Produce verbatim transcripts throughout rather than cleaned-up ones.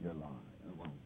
You're lying. It won't.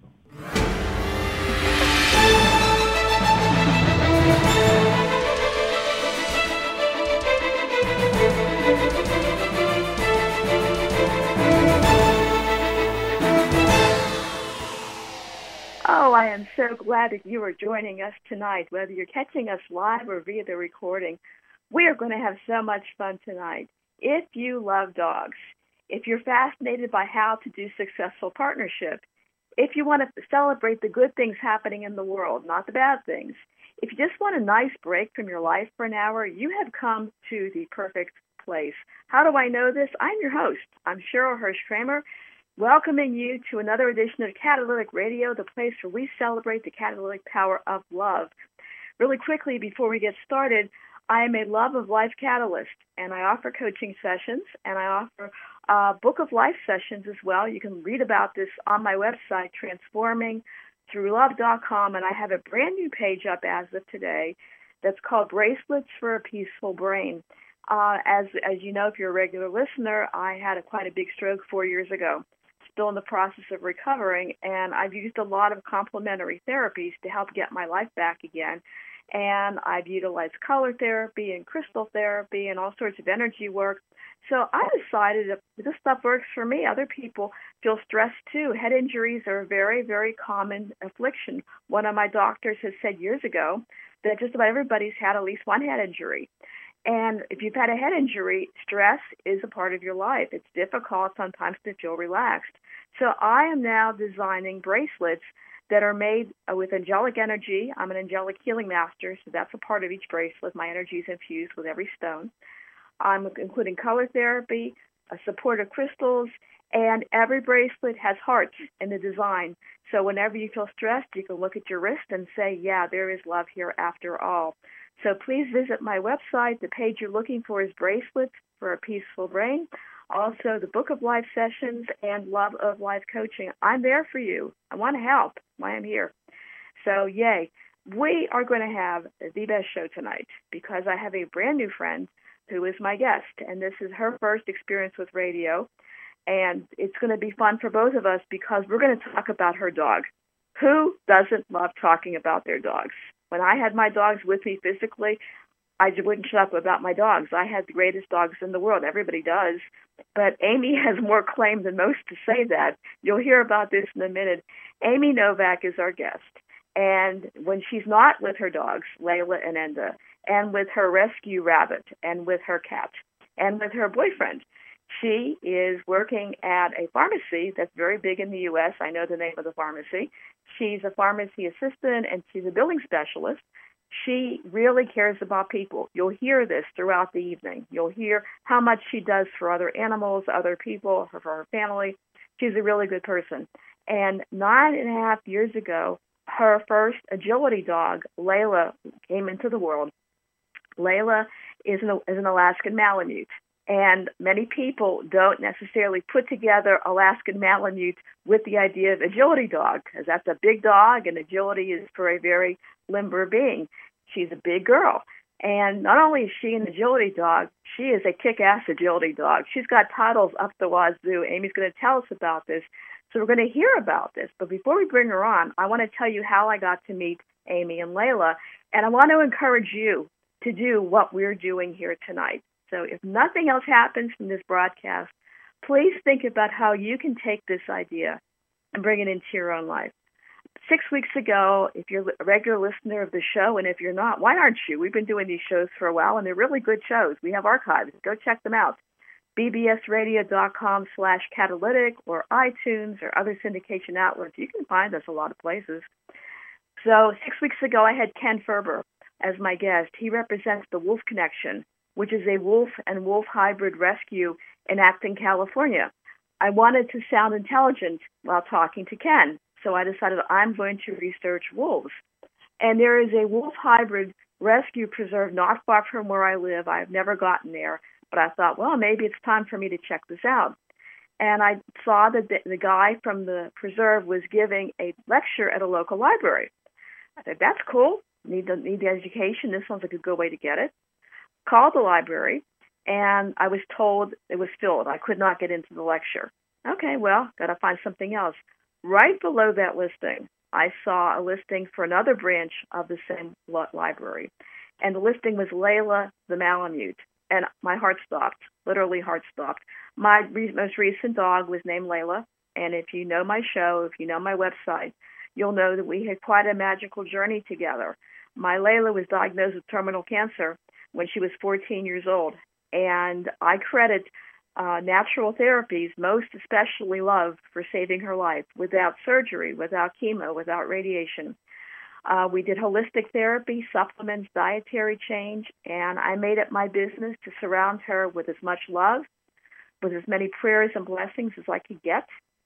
Oh, I am so glad that you are joining us tonight, whether you're catching us live or via the recording. We are going to have so much fun tonight. If you love dogs, if you're fascinated by how to do successful partnership, if you want to celebrate the good things happening in the world, not the bad things, if you just want a nice break from your life for an hour, you have come to the perfect place. How do I know this? I'm your host. I'm Cheryl Hirsch-Kramer, welcoming you to another edition of Catalytic Radio, the place where we celebrate the catalytic power of love. Really quickly, before we get started, I am a Love of Life catalyst, and I offer coaching sessions, and I offer uh, Book of Life sessions as well. You can read about this on my website, transforming through love dot com, and I have a brand new page up as of today that's called Bracelets for a Peaceful Brain. Uh, as as you know, if you're a regular listener, I had a, quite a big stroke four years ago. Still in the process of recovering, and I've used a lot of complementary therapies to help get my life back again. And I've utilized color therapy and crystal therapy and all sorts of energy work. So I decided if this stuff works for me, other people feel stressed too. Head injuries are a very, very common affliction. One of my doctors has said years ago that just about everybody's had at least one head injury. And if you've had a head injury, stress is a part of your life. It's difficult sometimes to feel relaxed. So I am now designing bracelets that are made with angelic energy. I'm an angelic healing master, so that's a part of each bracelet. My energy is infused with every stone. I'm including color therapy, a supportive crystals, and every bracelet has hearts in the design. So whenever you feel stressed, you can look at your wrist and say, yeah, there is love here after all. So please visit my website. The page you're looking for is Bracelets for a Peaceful Brain. Also, the Book of Life sessions and Love of Life coaching. I'm there for you. I want to help. I am here. So, yay. We are going to have the best show tonight because I have a brand new friend who is my guest, and this is her first experience with radio. And it's going to be fun for both of us because we're going to talk about her dog. Who doesn't love talking about their dogs? When I had my dogs with me physically, I wouldn't shut up about my dogs. I had the greatest dogs in the world. Everybody does. But Amy has more claim than most to say that. You'll hear about this in a minute. Amy Novak is our guest. And when she's not with her dogs, Layla and Enda, and with her rescue rabbit, and with her cat, and with her boyfriend, she is working at a pharmacy that's very big in the U S. I know the name of the pharmacy. She's a pharmacy assistant, and she's a billing specialist. She really cares about people. You'll hear this throughout the evening. You'll hear how much she does for other animals, other people, for her family. She's a really good person. And nine and a half years ago, her first agility dog, Layla, came into the world. Layla is an, is an Alaskan Malamute. And many people don't necessarily put together Alaskan Malamute with the idea of agility dog, because that's a big dog, and agility is for a very limber being. She's a big girl. And not only is she an agility dog, she is a kick-ass agility dog. She's got titles up the wazoo. Amy's going to tell us about this. So we're going to hear about this. But before we bring her on, I want to tell you how I got to meet Amy and Layla. And I want to encourage you to do what we're doing here tonight. So if nothing else happens from this broadcast, please think about how you can take this idea and bring it into your own life. Six weeks ago, if you're a regular listener of the show, and if you're not, why aren't you? We've been doing these shows for a while, and they're really good shows. We have archives. Go check them out. b b s radio dot com slash catalytic or iTunes or other syndication outlets. You can find us a lot of places. So six weeks ago, I had Ken Ferber as my guest. He represents the Wolf Connection, which is a wolf and wolf hybrid rescue in Acton, California. I wanted to sound intelligent while talking to Ken, so I decided I'm going to research wolves. And there is a wolf hybrid rescue preserve not far from where I live. I've never gotten there, but I thought, well, maybe it's time for me to check this out. And I saw that the, the guy from the preserve was giving a lecture at a local library. I said, that's cool. Need the, need the education. This sounds like a good way to get it. Called the library, and I was told it was filled. I could not get into the lecture. Okay, well, got to find something else. Right below that listing, I saw a listing for another branch of the same library, and the listing was Layla the Malamute, and my heart stopped, literally heart stopped. My re- most recent dog was named Layla, and if you know my show, if you know my website, you'll know that we had quite a magical journey together. My Layla was diagnosed with terminal cancer when she was fourteen years old, and I credit uh, natural therapies, most especially love, for saving her life without surgery, without chemo, without radiation. Uh, we did holistic therapy, supplements, dietary change, and I made it my business to surround her with as much love, with as many prayers and blessings as I could get.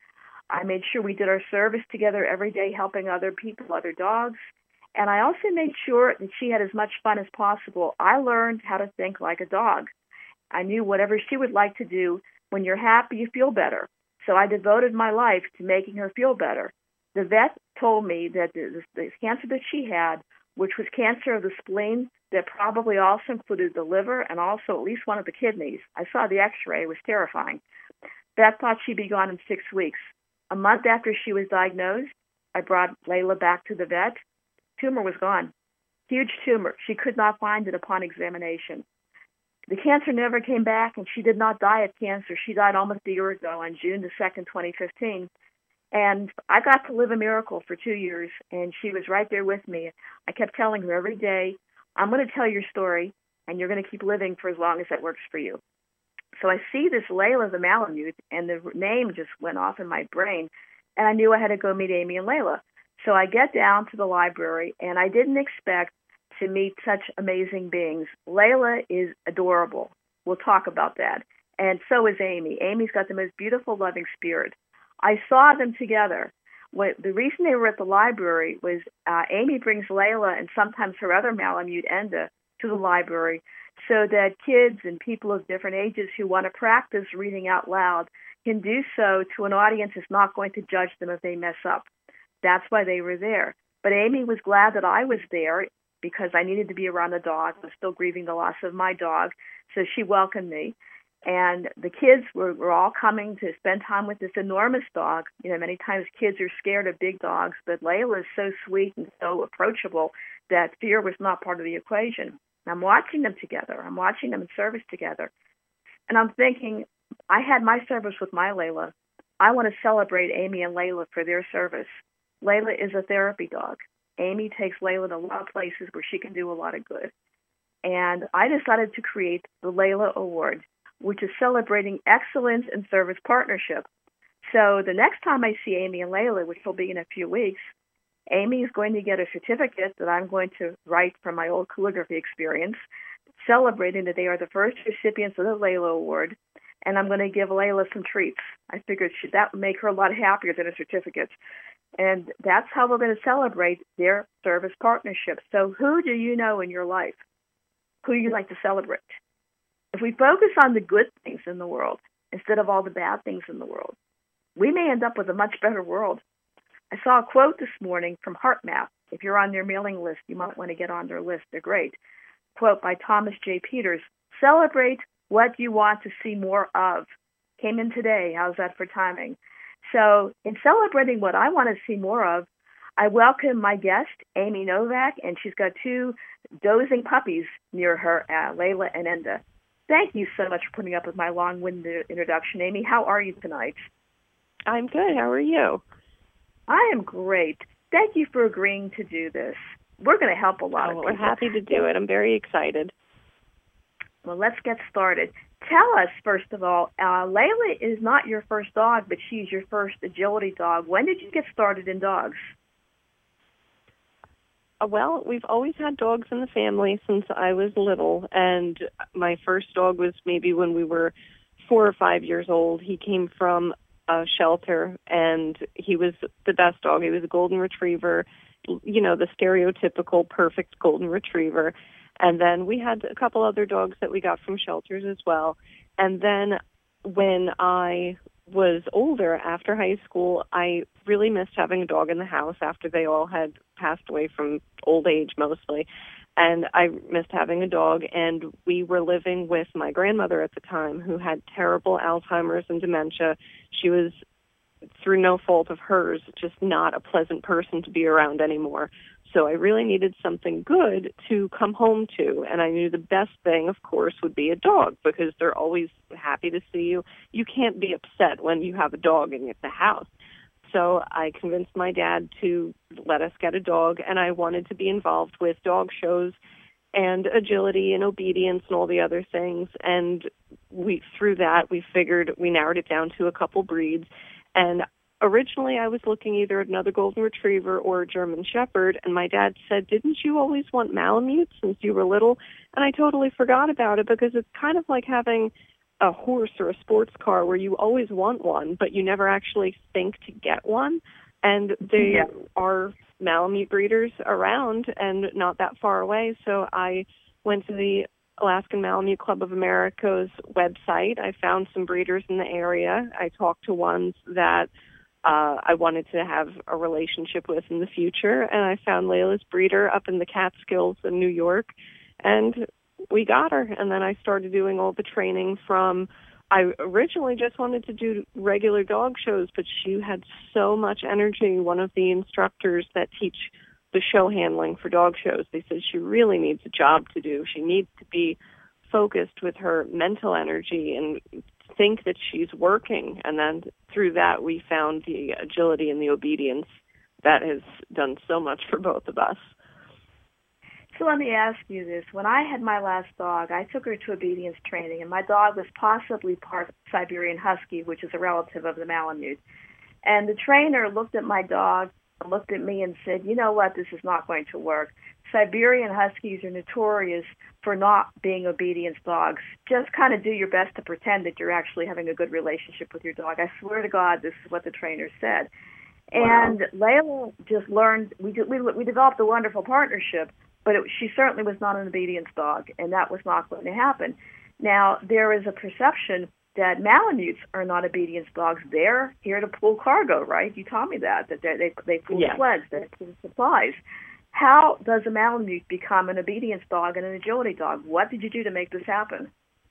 I made sure we did our service together every day, helping other people, other dogs. And I also made sure that she had as much fun as possible. I learned how to think like a dog. I knew whatever she would like to do. When you're happy, you feel better. So I devoted my life to making her feel better. The vet told me that the, the cancer that she had, which was cancer of the spleen, that probably also included the liver and also at least one of the kidneys. I saw the x-ray. It was terrifying. Vet thought she'd be gone in six weeks. A month after she was diagnosed, I brought Layla back to the vet. Tumor was gone. Huge tumor. She could not find it upon examination. The cancer never came back, and she did not die of cancer. She died almost a year ago on June the second, twenty fifteen. And I got to live a miracle for two years, and she was right there with me. I kept telling her every day, I'm going to tell your story, and you're going to keep living for as long as that works for you. So I see this Layla the Malamute, and the name just went off in my brain, and I knew I had to go meet Amy and Layla. So I get down to the library, and I didn't expect to meet such amazing beings. Layla is adorable. We'll talk about that. And so is Amy. Amy's got the most beautiful, loving spirit. I saw them together. What, the reason they were at the library was uh, Amy brings Layla and sometimes her other Malamute, Enda, to the library so that kids and people of different ages who want to practice reading out loud can do so to an audience that's not going to judge them if they mess up. That's why they were there. But Amy was glad that I was there because I needed to be around the dog. I was still grieving the loss of my dog, so she welcomed me. And the kids were, were all coming to spend time with this enormous dog. You know, many times kids are scared of big dogs, but Layla is so sweet and so approachable that fear was not part of the equation. I'm watching them together. I'm watching them in service together. And I'm thinking, I had my service with my Layla. I want to celebrate Amy and Layla for their service. Layla is a therapy dog. Amy takes Layla to a lot of places where she can do a lot of good. And I decided to create the Layla Award, which is celebrating excellence in service partnership. So the next time I see Amy and Layla, which will be in a few weeks, Amy is going to get a certificate that I'm going to write from my old calligraphy experience, celebrating that they are the first recipients of the Layla Award, and I'm going to give Layla some treats. I figured that would make her a lot happier than a certificate. And that's how we're going to celebrate their service partnership. So who do you know in your life who you like to celebrate? If we focus on the good things in the world instead of all the bad things in the world, we may end up with a much better world. I saw a quote this morning from HeartMath. If you're on their mailing list, you might want to get on their list. They're great. Quote by Thomas J. Peters, celebrate what you want to see more of. Came in today. How's that for timing? So in celebrating what I want to see more of, I welcome my guest, Amy Novak, and she's got two dozing puppies near her, uh, Layla and Enda. Thank you so much for putting up with my long-winded introduction, Amy. How are you tonight? I'm good. How are you? I am great. Thank you for agreeing to do this. We're going to help a lot oh, of people. We're happy to do it. I'm very excited. Well, let's get started. Tell us, first of all, uh, Layla is not your first dog, but she's your first agility dog. When did you get started in dogs? Uh, well, we've always had dogs in the family since I was little, and my first dog was maybe when we were four or five years old. He came from a shelter, and he was the best dog. He was a golden retriever, you know, the stereotypical perfect golden retriever. And then we had a couple other dogs that we got from shelters as well. And then when I was older, after high school, I really missed having a dog in the house after they all had passed away from old age mostly. And I missed having a dog, and we were living with my grandmother at the time who had terrible Alzheimer's and dementia. She was, through no fault of hers, just not a pleasant person to be around anymore. So I really needed something good to come home to, and I knew the best thing, of course, would be a dog because they're always happy to see you. You can't be upset when you have a dog in the house. So I convinced my dad to let us get a dog, and I wanted to be involved with dog shows and agility and obedience and all the other things. And we, through that, we figured we narrowed it down to a couple breeds. And originally I was looking either at another golden retriever or a German shepherd, and my dad said, "Didn't you always want Malamute since you were little?" And I totally forgot about it because it's kind of like having a horse or a sports car where you always want one, but you never actually think to get one. And there yeah. are Malamute breeders around and not that far away. So I went to the Alaskan Malamute Club of America's website. I found some breeders in the area. I talked to ones that uh, I wanted to have a relationship with in the future. And I found Layla's breeder up in the Catskills in New York. And we got her, and then I started doing all the training from, I originally just wanted to do regular dog shows, but she had so much energy. One of the instructors that teach the show handling for dog shows, they said she really needs a job to do. She needs to be focused with her mental energy and think that she's working. And then through that, we found the agility and the obedience that has done so much for both of us. So let me ask you this. When I had my last dog, I took her to obedience training, and my dog was possibly part Siberian Husky, which is a relative of the Malamute. And the trainer looked at my dog, looked at me, and said, "You know what, this is not going to work. Siberian Huskies are notorious for not being obedience dogs. Just kind of do your best to pretend that you're actually having a good relationship with your dog." I swear to God, this is what the trainer said. Wow. And Layla just learned, we, we, we developed a wonderful partnership, but it, she certainly was not an obedience dog, and that was not going to happen. Now, there is a perception that Malamutes are not obedience dogs. They're here to pull cargo, right? You taught me that, that they, they, they pull yeah. sleds, they pull supplies. How does a Malamute become an obedience dog and an agility dog? What did you do to make this happen?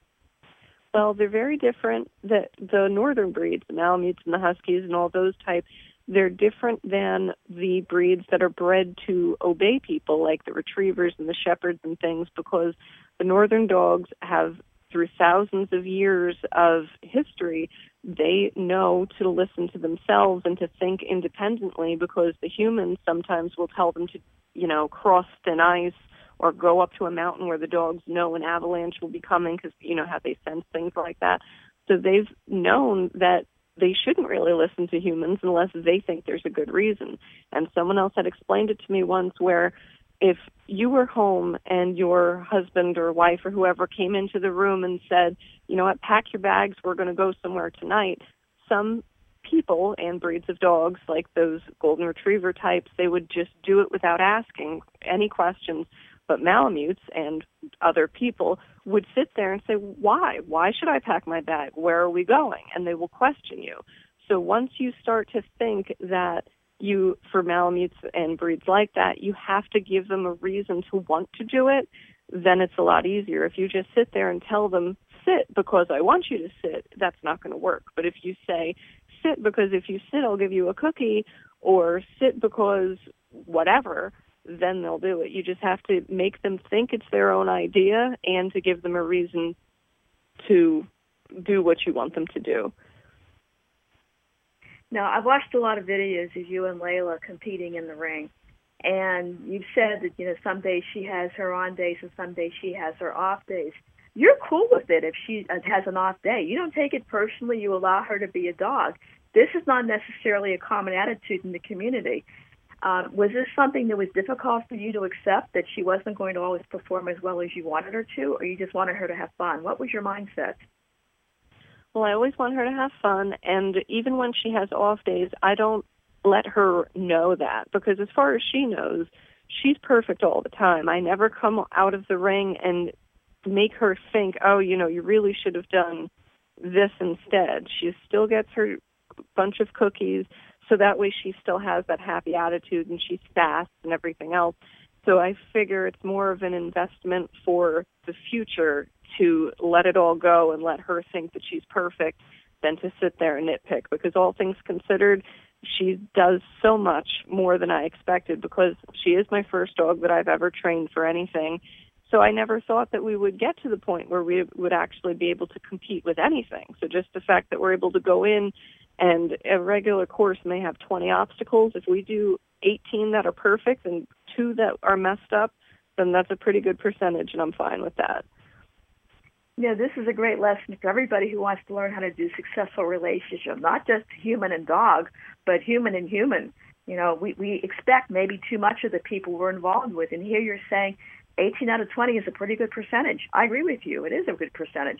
Well, they're very different. The, the northern breeds, the Malamutes and the Huskies and all those types, they're different than the breeds that are bred to obey people, like the retrievers and the shepherds and things, because the northern dogs have, through thousands of years of history, they know to listen to themselves and to think independently, because the humans sometimes will tell them to, you know, cross thin ice or go up to a mountain where the dogs know an avalanche will be coming, because you know how they sense things like that. So they've known that they shouldn't really listen to humans unless they think there's a good reason. And someone else had explained it to me once, where if you were home and your husband or wife or whoever came into the room and said, "You know what, pack your bags, we're going to go somewhere tonight," some people and breeds of dogs, like those golden retriever types, they would just do it without asking any questions. But Malamutes and other people would sit there and say, why? Why should I pack my bag? Where are we going? And they will question you. So once you start to think that you, for Malamutes and breeds like that, you have to give them a reason to want to do it, then it's a lot easier. If you just sit there and tell them, sit because I want you to sit, that's not going to work. But if you say, sit because if you sit, I'll give you a cookie, or sit because whatever, then they'll do it. You just have to make them think it's their own idea and to give them a reason to do what you want them to do. Now, I've watched a lot of videos of you and Layla competing in the ring, and you've said that, you know, some days she has her on days and some days she has her off days. You're cool with it if she has an off day. You don't take it personally. You allow her to be a dog. This is not necessarily a common attitude in the community. Uh, was this something that was difficult for you to accept, that she wasn't going to always perform as well as you wanted her to, or you just wanted her to have fun? What was your mindset? Well, I always want her to have fun, and even when she has off days, I don't let her know that, because as far as she knows, she's perfect all the time. I never come out of the ring and make her think, oh, you know, you really should have done this instead. She still gets her bunch of cookies, so that way she still has that happy attitude and she's fast and everything else. So I figure it's more of an investment for the future to let it all go and let her think that she's perfect than to sit there and nitpick, because all things considered, she does so much more than I expected, because she is my first dog that I've ever trained for anything. So I never thought that we would get to the point where we would actually be able to compete with anything. So just the fact that we're able to go in and a regular course may have twenty obstacles. If we do eighteen that are perfect and two that are messed up, then that's a pretty good percentage, and I'm fine with that. Yeah, this is a great lesson for everybody who wants to learn how to do successful relationship, not just human and dog, but human and human. You know, we, we expect maybe too much of the people we're involved with, and here you're saying eighteen out of twenty is a pretty good percentage. I agree with you. It is a good percentage.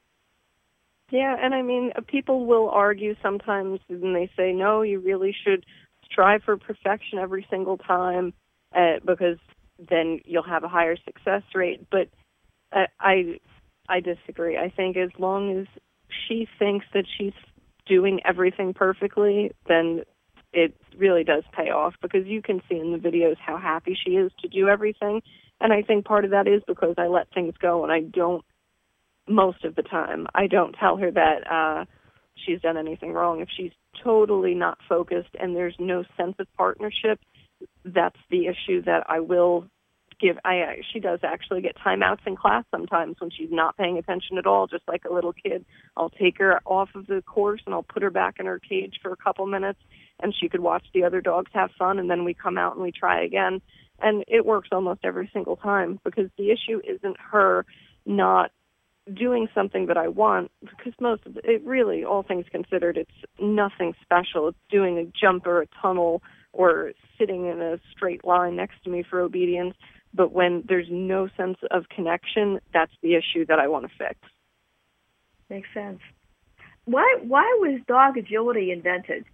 Yeah, and I mean, people will argue sometimes, and they say, no, you really should strive for perfection every single time, uh, because then you'll have a higher success rate. But uh, I, I disagree. I think as long as she thinks that she's doing everything perfectly, then it really does pay off, because you can see in the videos how happy she is to do everything. And I think part of that is because I let things go, and I don't, most of the time, I don't tell her that uh, she's done anything wrong. If she's totally not focused and there's no sense of partnership, that's the issue that I will give. I She does actually get timeouts in class sometimes when she's not paying attention at all, just like a little kid. I'll take her off of the course and I'll put her back in her cage for a couple minutes, and she could watch the other dogs have fun, and then we come out and we try again. And it works almost every single time, because the issue isn't her not doing something that I want, because most of it, really, all things considered, it's nothing special. It's doing a jump or a tunnel or sitting in a straight line next to me for obedience. But when there's no sense of connection, that's the issue that I want to fix. Makes sense. Why why was dog agility invented?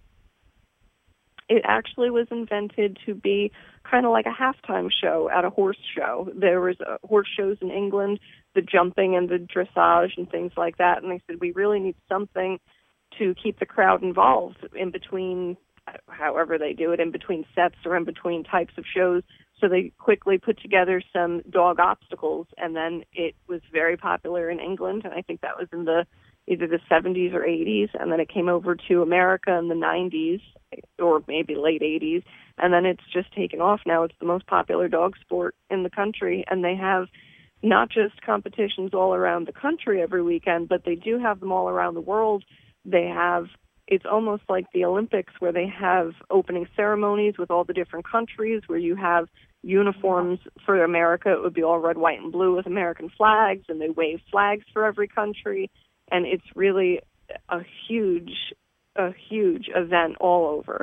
It actually was invented to be kind of like a halftime show at a horse show. There was uh, horse shows in England, the jumping and the dressage and things like that. And they said, we really need something to keep the crowd involved in between, however they do it, in between sets or in between types of shows. So they quickly put together some dog obstacles, and then it was very popular in England. And I think that was in the either the seventies or eighties, and then it came over to America in the nineties or maybe late eighties, and then it's just taken off now. It's the most popular dog sport in the country, and they have not just competitions all around the country every weekend, but they do have them all around the world. They have, it's almost like the Olympics, where they have opening ceremonies with all the different countries, where you have uniforms. For America, it would be all red, white, and blue with American flags, and they wave flags for every country. And it's really a huge, a huge event all over.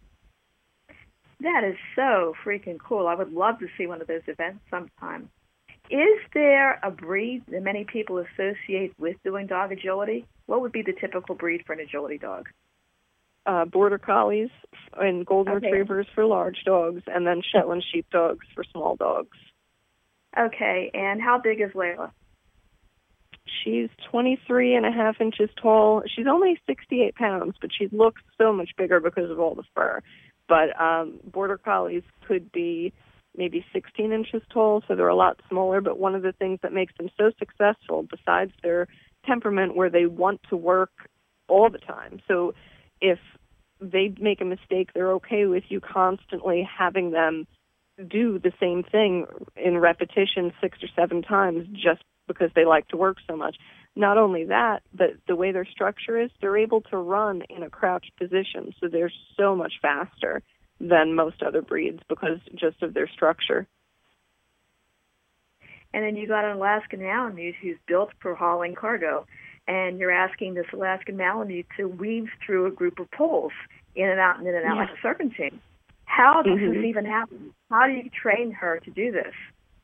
That is so freaking cool. I would love to see one of those events sometime. Is there a breed that many people associate with doing dog agility? What would be the typical breed for an agility dog? Uh, Border Collies and Golden Okay. Retrievers for large dogs, and then Shetland Sheepdogs for small dogs. Okay, and how big is Layla? She's twenty-three and a half inches tall. She's only sixty-eight pounds, but she looks so much bigger because of all the fur. But um, Border Collies could be maybe sixteen inches tall, so they're a lot smaller. But one of the things that makes them so successful, besides their temperament, where they want to work all the time. So if they make a mistake, they're okay with you constantly having them do the same thing in repetition six or seven times, just because they like to work so much. Not only that, but the way their structure is, they're able to run in a crouched position, so they're so much faster than most other breeds because just of their structure. And then you got an Alaskan Malamute who's built for hauling cargo, and you're asking this Alaskan Malamute to weave through a group of poles in and out and in and out, yeah, like a serpentine. How does mm-hmm. this even happen? How do you train her to do this?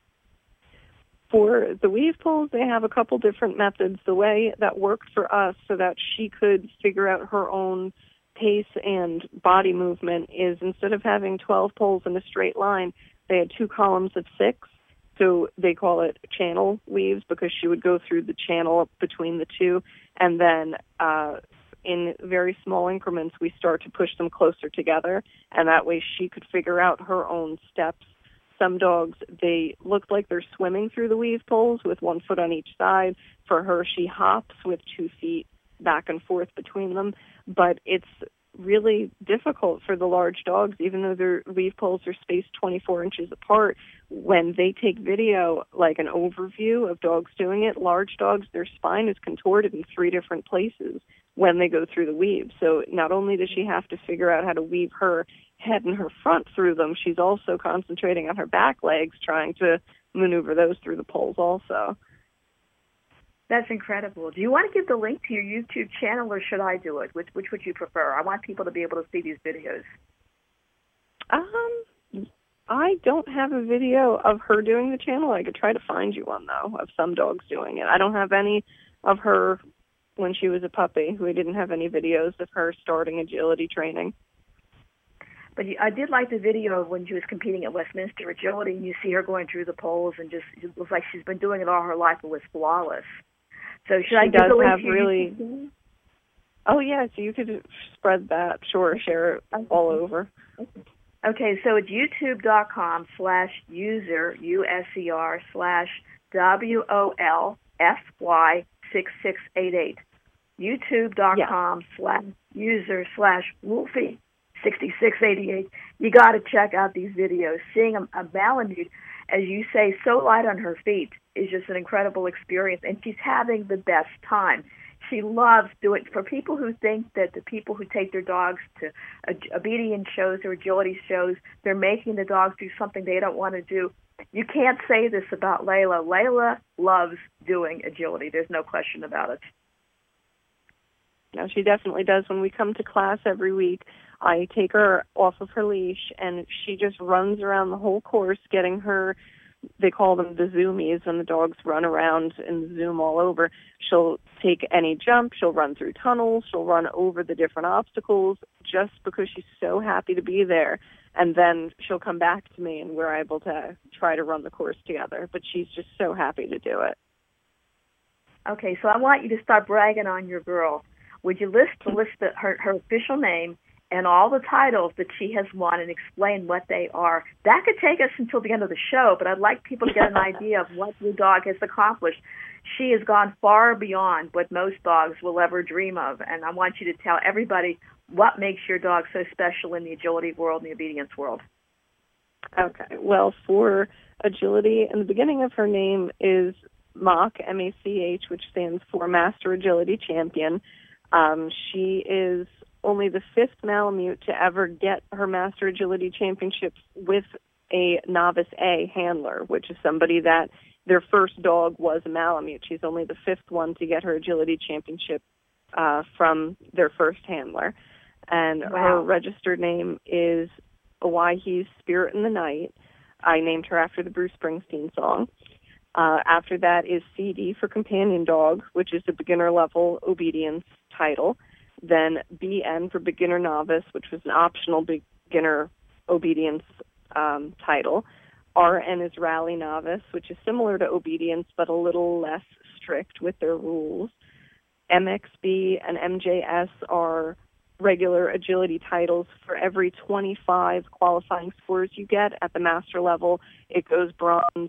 For the weave poles, they have a couple different methods. The way that worked for us so that she could figure out her own pace and body movement is, instead of having twelve poles in a straight line, they had two columns of six. So they call it channel weaves because she would go through the channel between the two. And then uh, in very small increments, we start to push them closer together. And that way she could figure out her own steps some dogs, they look like they're swimming through the weave poles with one foot on each side. For her, she hops with two feet back and forth between them. But it's really difficult for the large dogs, even though their weave poles are spaced twenty-four inches apart. When they take video, like an overview of dogs doing it, large dogs, their spine is contorted in three different places when they go through the weave. So not only does she have to figure out how to weave her head and her front through them, she's also concentrating on her back legs, trying to maneuver those through the poles also. That's incredible. Do you want to give the link to your YouTube channel, or should I do it? Which, which would you prefer? I want people to be able to see these videos. Um, I don't have a video of her doing the channel. I could try to find you one, though, of some dogs doing it. I don't have any of her when she was a puppy. We didn't have any videos of her starting agility training. But I did like the video of when she was competing at Westminster Agility, and you see her going through the poles, and just it looks like she's been doing it all her life. It was flawless. So should she I does give the link have to really. YouTube? Oh yeah, so you could spread that. Sure, share it all over. Okay, so it's youtube.com slash user U S E R slash W O L F Y six six eight eight. YouTube.com yeah. slash user slash Wolfie sixty-six eighty-eight. You got to check out these videos. Seeing a, a Malamute, as you say, so light on her feet is just an incredible experience, and she's having the best time. She loves doing it. For people who think that the people who take their dogs to obedience shows or agility shows, they're making the dogs do something they don't want to do, you can't say this about Layla. Layla loves doing agility. There's no question about it. No, she definitely does. When we come to class every week, I take her off of her leash, and she just runs around the whole course, getting her, they call them the zoomies, when the dogs run around and zoom all over. She'll take any jump, she'll run through tunnels, she'll run over the different obstacles just because she's so happy to be there. And then she'll come back to me, and we're able to try to run the course together. But she's just so happy to do it. Okay, so I want you to start bragging on your girl. Would you list to list the, her, her official name and all the titles that she has won and explain what they are? That could take us until the end of the show, but I'd like people to get an idea of what your dog has accomplished. She has gone far beyond what most dogs will ever dream of, and I want you to tell everybody what makes your dog so special in the agility world and the obedience world. Okay, well, for agility, and the beginning of her name is Mach, M A C H, which stands for Master Agility Champion. Um, she is only the fifth Malamute to ever get her Master Agility Championships with a Novice A handler, which is somebody that their first dog was a Malamute. She's only the fifth one to get her Agility Championship uh, from their first handler. And wow. Her registered name is Owyhee's Spirit in the Night. I named her after the Bruce Springsteen song. Uh, after that is C D for Companion Dog, which is the beginner level obedience title. Then B N for Beginner Novice, which was an optional beginner obedience um, title. R N is Rally Novice, which is similar to obedience but a little less strict with their rules. M X B and M J S are regular agility titles. For every twenty-five qualifying scores you get at the master level, it goes bronze,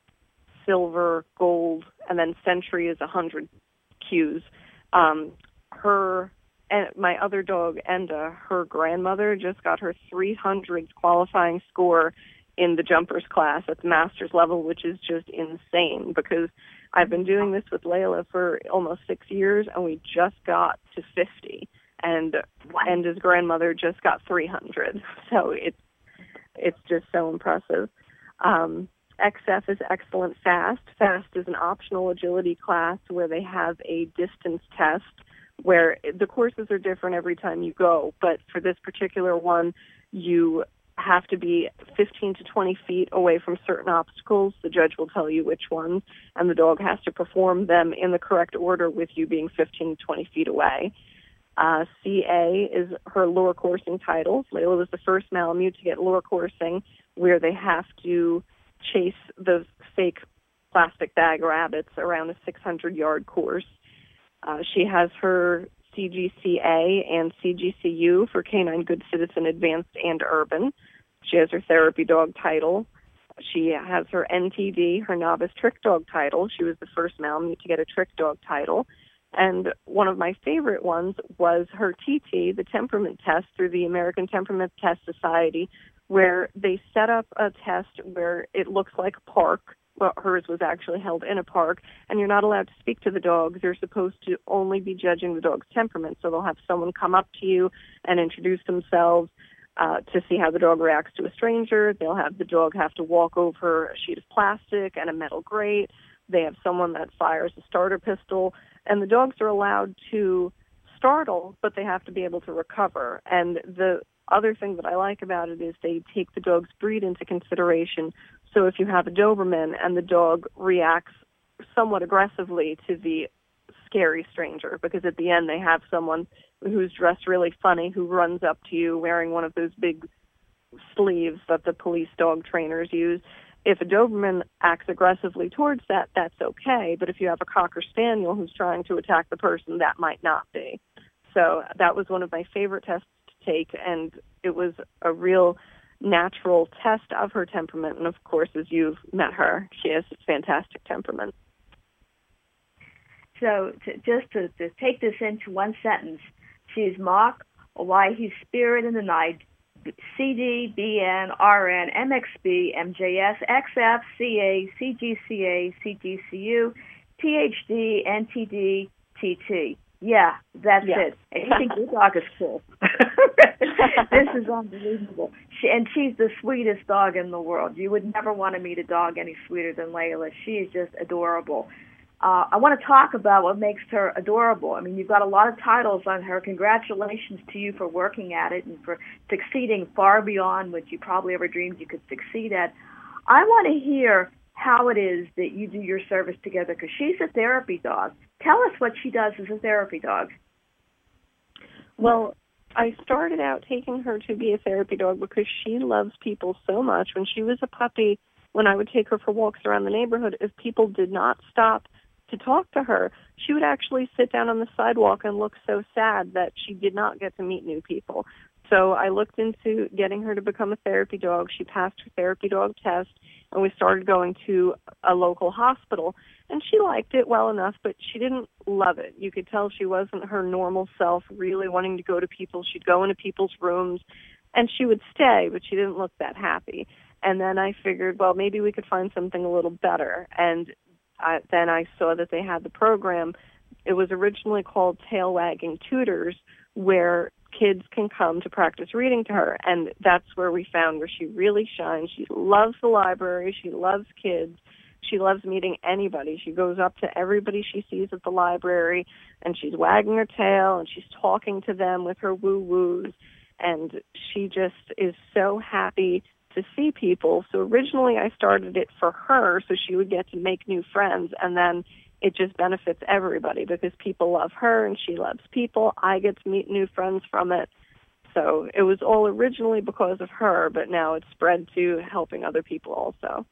silver, gold, and then century is one hundred Qs. Um, her and my other dog, Enda, her grandmother just got her three hundredth qualifying score in the jumpers class at the master's level, which is just insane because I've been doing this with Layla for almost six years, and we just got to fifty. And Enda's grandmother just got three hundred. So it's it's just so impressive. Um, X F is Excellent Fast. Fast is an optional agility class where they have a distance test where the courses are different every time you go. But for this particular one, you have to be fifteen to twenty feet away from certain obstacles. The judge will tell you which ones, and the dog has to perform them in the correct order with you being fifteen to twenty feet away. Uh, C A is her lure coursing title. Layla was the first Malamute to get lure coursing, where they have to chase the fake plastic bag rabbits around a six hundred yard course. Uh, she has her C G C A and C G C U for Canine Good Citizen Advanced and Urban. She has her therapy dog title. She has her N T D, her novice trick dog title. She was the first Malamute to get a trick dog title. And one of my favorite ones was her T T, the temperament test through the American Temperament Test Society, where they set up a test where it looks like a park. Well, hers was actually held in a park, and you're not allowed to speak to the dogs. You're supposed to only be judging the dog's temperament. So they'll have someone come up to you and introduce themselves uh, to see how the dog reacts to a stranger. They'll have the dog have to walk over a sheet of plastic and a metal grate. They have someone that fires a starter pistol, and the dogs are allowed to startle, but they have to be able to recover. And the other thing that I like about it is they take the dog's breed into consideration. So if you have a Doberman and the dog reacts somewhat aggressively to the scary stranger, because at the end they have someone who's dressed really funny who runs up to you wearing one of those big sleeves that the police dog trainers use. If a Doberman acts aggressively towards that, that's okay. But if you have a Cocker Spaniel who's trying to attack the person, that might not be. So that was one of my favorite tests to take, and it was a real natural test of her temperament. And of course, as you've met her, she has a fantastic temperament. So to, just to, to take this into one sentence, she's Mach, Owyhee Spirit in the Night, C D, B N, R N, M X B, M J S, X F, C A, C G C A, C G C U, P H D, N T D, T T. Yeah, that's yeah. it. And you think your dog is cool. This is unbelievable. She, and she's the sweetest dog in the world. You would never want to meet a dog any sweeter than Layla. She is just adorable. Uh, I want to talk about what makes her adorable. I mean, you've got a lot of titles on her. Congratulations to you for working at it and for succeeding far beyond what you probably ever dreamed you could succeed at. I want to hear how it is that you do your service together, because she's a therapy dog. Tell us what she does as a therapy dog. Well, I started out taking her to be a therapy dog because she loves people so much. When she was a puppy, when I would take her for walks around the neighborhood, if people did not stop to talk to her, she would actually sit down on the sidewalk and look so sad that she did not get to meet new people. So I looked into getting her to become a therapy dog. She passed her therapy dog test, and we started going to a local hospital. And she liked it well enough, but she didn't love it. You could tell she wasn't her normal self, really wanting to go to people. She'd go into people's rooms, and she would stay, but she didn't look that happy. And then I figured, well, maybe we could find something a little better. And I, then I saw that they had the program. It was originally called Tail Wagging Tutors, where kids can come to practice reading to her, and that's where we found where she really shines. She loves the library. She loves kids. She loves meeting anybody. She goes up to everybody she sees at the library, and she's wagging her tail, and she's talking to them with her woo-woos, and she just is so happy to see people. So originally I started it for her so she would get to make new friends, and then it just benefits everybody because people love her and she loves people. I get to meet new friends from it. So it was all originally because of her, but now it's spread to helping other people also.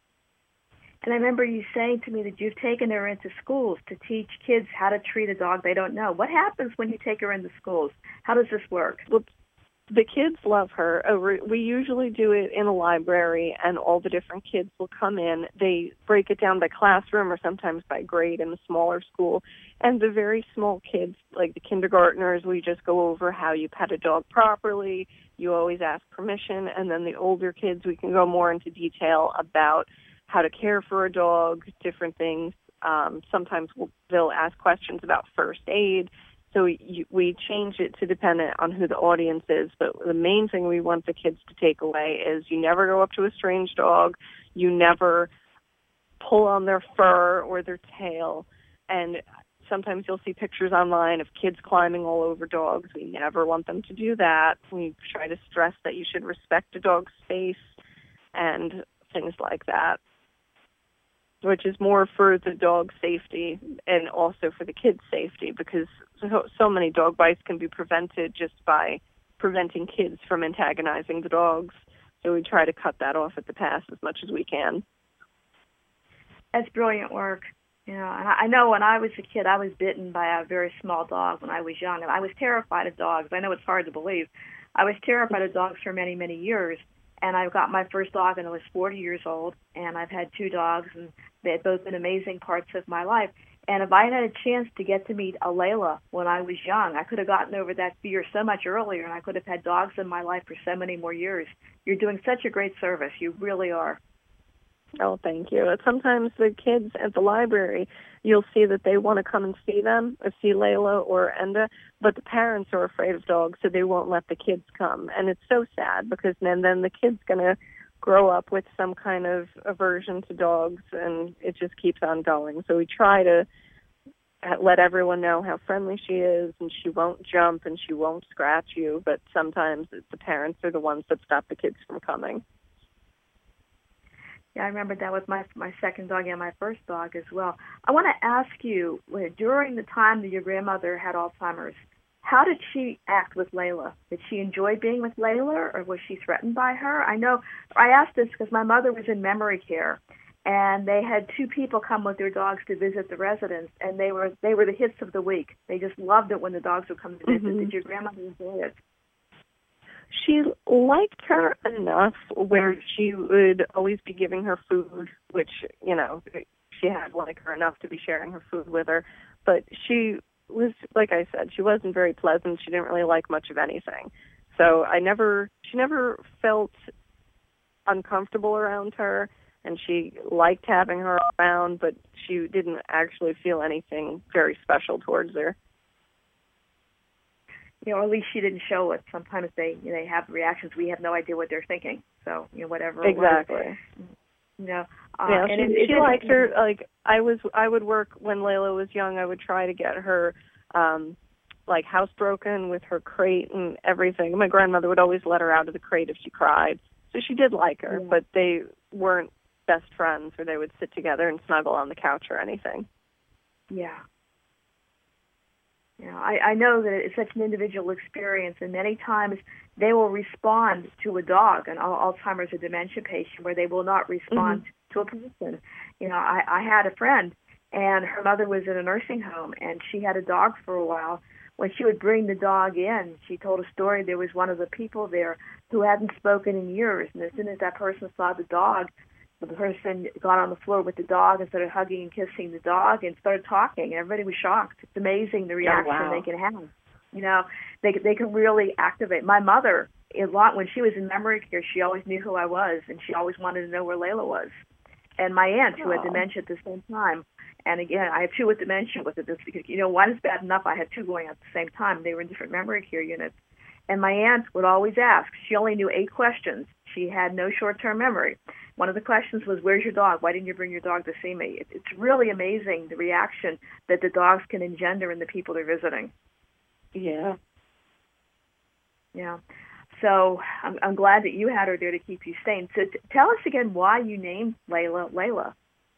And I remember you saying to me that you've taken her into schools to teach kids how to treat a dog they don't know. What happens when you take her into schools? How does this work? Well, the kids love her. We usually do it in a library, and all the different kids will come in. They break it down by classroom or sometimes by grade in a smaller school. And the very small kids, like the kindergartners, we just go over how you pet a dog properly. You always ask permission. And then the older kids, we can go more into detail about how to care for a dog, different things. Um, sometimes we'll, they'll ask questions about first aid. So we, we change it to depend on who the audience is. But the main thing we want the kids to take away is you never go up to a strange dog. You never pull on their fur or their tail. And sometimes you'll see pictures online of kids climbing all over dogs. We never want them to do that. We try to stress that you should respect a dog's space and things like that, which is more for the dog's safety and also for the kids' safety, because so, so many dog bites can be prevented just by preventing kids from antagonizing the dogs. So we try to cut that off at the pass as much as we can. That's brilliant work. You know, and I know when I was a kid, I was bitten by a very small dog when I was young, and I was terrified of dogs. I know it's hard to believe. I was terrified of dogs for many, many years. And I got my first dog when I was forty years old, and I've had two dogs, and they've both been amazing parts of my life. And if I had a chance to get to meet a Layla when I was young, I could have gotten over that fear so much earlier, and I could have had dogs in my life for so many more years. You're doing such a great service. You really are. Oh, thank you. Sometimes the kids at the library, you'll see that they want to come and see them, or see Layla or Enda, but the parents are afraid of dogs, so they won't let the kids come. And it's so sad, because then, then the kid's going to grow up with some kind of aversion to dogs, and it just keeps on going. So we try to let everyone know how friendly she is, and she won't jump and she won't scratch you, but sometimes the parents are the ones that stop the kids from coming. Yeah, I remember that with my my second dog and my first dog as well. I want to ask you, during the time that your grandmother had Alzheimer's, how did she act with Layla? Did she enjoy being with Layla, or was she threatened by her? I know I asked this because my mother was in memory care, and they had two people come with their dogs to visit the residence, and they were they were the hits of the week. They just loved it when the dogs would come to visit. Mm-hmm. Did your grandmother enjoy it? She liked her enough where she would always be giving her food, which, you know, she had liked her enough to be sharing her food with her. But she was, like I said, she wasn't very pleasant. She didn't really like much of anything. So I never, she never felt uncomfortable around her, and she liked having her around, but she didn't actually feel anything very special towards her. You know, or at least she didn't show it. Sometimes they, you know, they have reactions. We have no idea what they're thinking. So, you know, whatever. Exactly. You know, uh, yeah, and she, it, she it, liked her. Like I was, I would work when Layla was young. I would try to get her, um, like housebroken with her crate and everything. My grandmother would always let her out of the crate if she cried. So she did like her, yeah. But they weren't best friends, or they would sit together and snuggle on the couch or anything. Yeah. You know, I, I know that it's such an individual experience, and many times they will respond to a dog, an Alzheimer's or dementia patient, where they will not respond mm-hmm. to a person. You know, I, I had a friend, and her mother was in a nursing home, and she had a dog for a while. When she would bring the dog in, she told a story. There was one of the people there who hadn't spoken in years, and as soon as that person saw the dog, the person got on the floor with the dog and started hugging and kissing the dog and started talking. Everybody was shocked. It's amazing the reaction oh, wow. they can have. You know, they they can really activate. My mother, a lot when she was in memory care, she always knew who I was, and she always wanted to know where Layla was. And my aunt, who oh. had dementia at the same time, and again, I have two with dementia with it, this because, you know, one is bad enough. I had two going at the same time. They were in different memory care units. And my aunt would always ask. She only knew eight questions. She had no short-term memory. One of the questions was, where's your dog? Why didn't you bring your dog to see me? It's really amazing, the reaction that the dogs can engender in the people they're visiting. Yeah. Yeah. So I'm, I'm glad that you had her there to keep you sane. So t- tell us again why you named Layla Layla.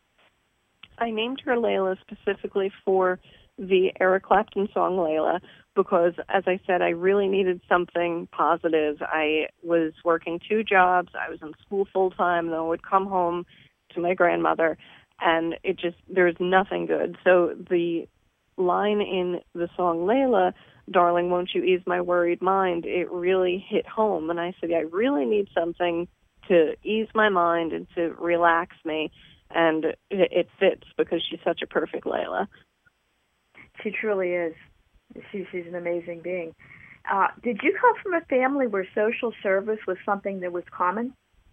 I named her Layla specifically for the Eric Clapton song Layla, because, as I said, I really needed something positive. I was working two jobs. I was in school full-time, and then I would come home to my grandmother, and it just, there's nothing good. So the line in the song Layla, darling, won't you ease my worried mind, it really hit home. And I said, I really need something to ease my mind and to relax me, and it, it fits because she's such a perfect Layla. She truly is. She, she's an amazing being. Uh, did you come from a family where social service was something that was common?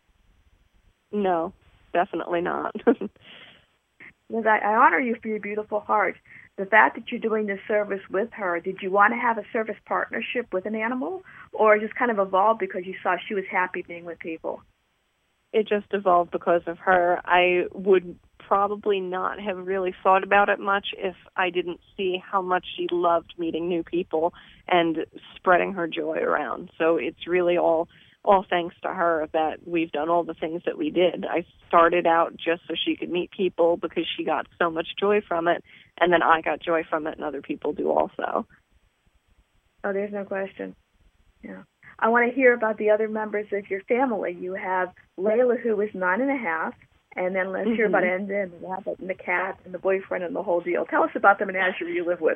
No, definitely not. Because I, I honor you for your beautiful heart. The fact that you're doing this service with her, did you want to have a service partnership with an animal, or just kind of evolved because you saw she was happy being with people? It just evolved because of her. I would probably not have really thought about it much if I didn't see how much she loved meeting new people and spreading her joy around. So it's really all all thanks to her that we've done all the things that we did. I started out just so she could meet people because she got so much joy from it, and then I got joy from it, and other people do also. Oh, there's no question. Yeah. I want to hear about the other members of your family. You have Layla, who is nine and a half, and then let's mm-hmm. hear about Enda and the rabbit and the cat and the boyfriend and the whole deal. Tell us about the menagerie you live with.